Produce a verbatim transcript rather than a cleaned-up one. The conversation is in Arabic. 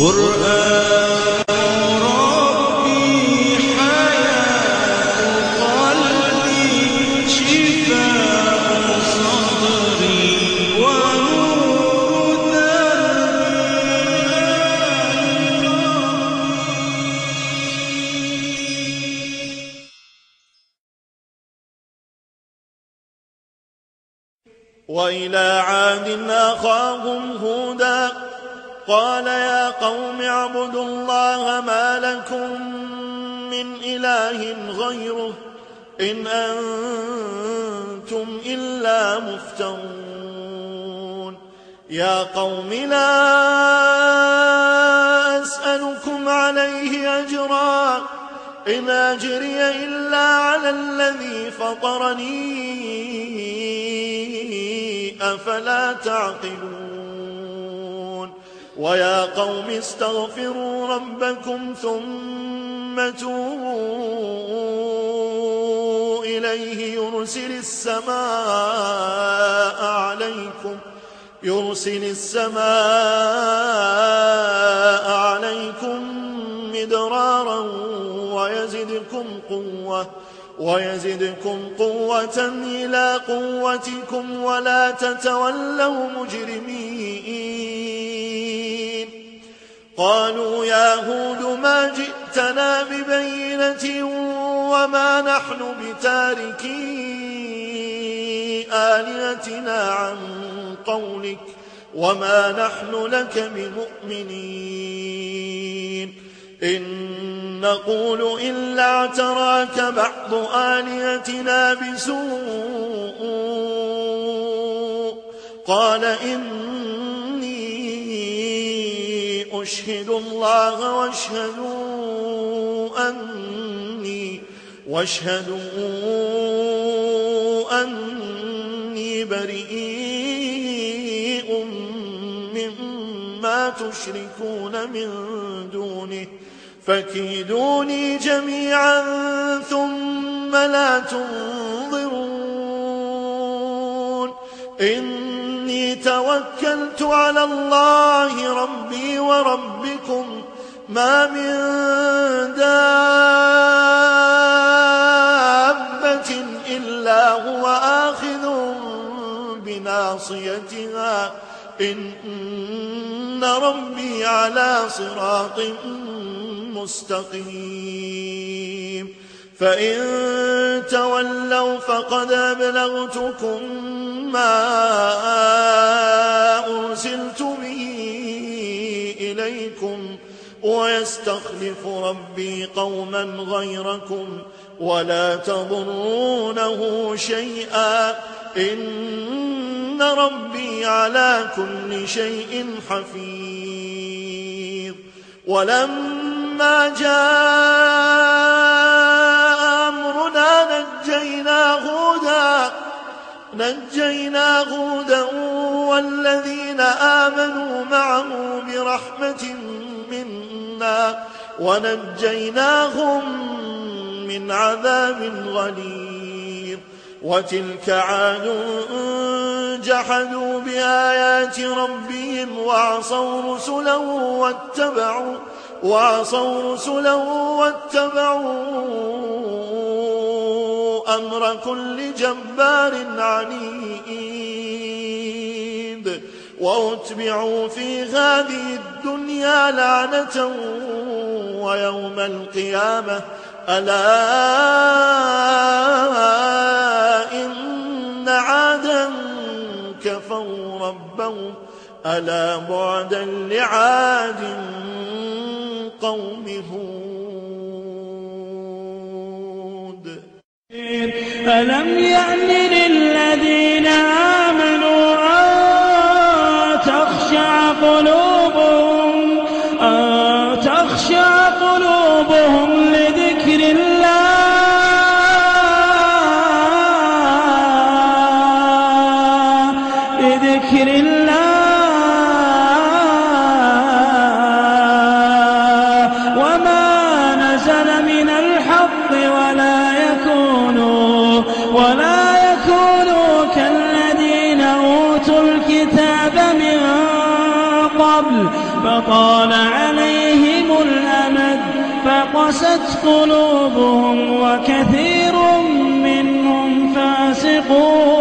قرآن ربي حياة قلبي شفاء صدري ونور دربي. وإلى عاد أخاهم هودا قال يا قوم اعبدوا الله ما لكم من إله غيره إن أنتم إلا مفترون. يا قوم لا أسألكم عليه أجرا إن أجري إلا على الذي فطرني أفلا تعقلون. ويا قوم استغفروا ربكم ثم توبوا إليه يرسل السماء عليكم يرسل السماء عليكم مدرارا ويزدكم قوة ويزدكم قوة إلى قوتكم ولا تتولوا مجرمين. قالوا يا هود ما جئتنا ببينة وما نحن بتاركي آلهتنا عن قولك وما نحن لك بمؤمنين. إن نقول إلا اعتراك بعض آلهتنا بسوء. قال إني أشهد الله واشهدوا أني واشهدوا أني بريء مما تشركون من دونه فكيدوني جميعا ثم لا تنظرون. إني توكلت على الله ربي وربكم ما من دابة إلا هو آخذ بناصيتها إن ربي على صراط مستقيم. فإن تولوا فقد أبلغتكم ما أرسلت به إليكم ويستخلف ربي قوما غيركم ولا تضرونه شيئا إن ربي على كل شيء حفيظ. ولما جاء أمرنا نجينا هودا نجينا هودا والذين آمنوا معه برحمة منا ونجيناهم من عذاب غليظ. وتلك عاد جحدوا بآيات ربهم وعصوا رسله واتبعوا وعصوا رسله واتبعوا أمر كل جبار عنيد. وأتبعوا في هذه الدنيا لعنة ويوم القيامة ألا إن عادا كفروا ربهم ألا بعدا لعاد قوم هود. ألم يأن للذين آمنوا أن تخشع قلوبهم أن تخشع قلوبهم لذكر الله لذكر الله وما نزل من الحق ولا يكونوا ولا يكونوا كالذين أوتوا الكتاب من قبل فطال عليهم الأمد فقست قلوبهم وكثير منهم فاسقون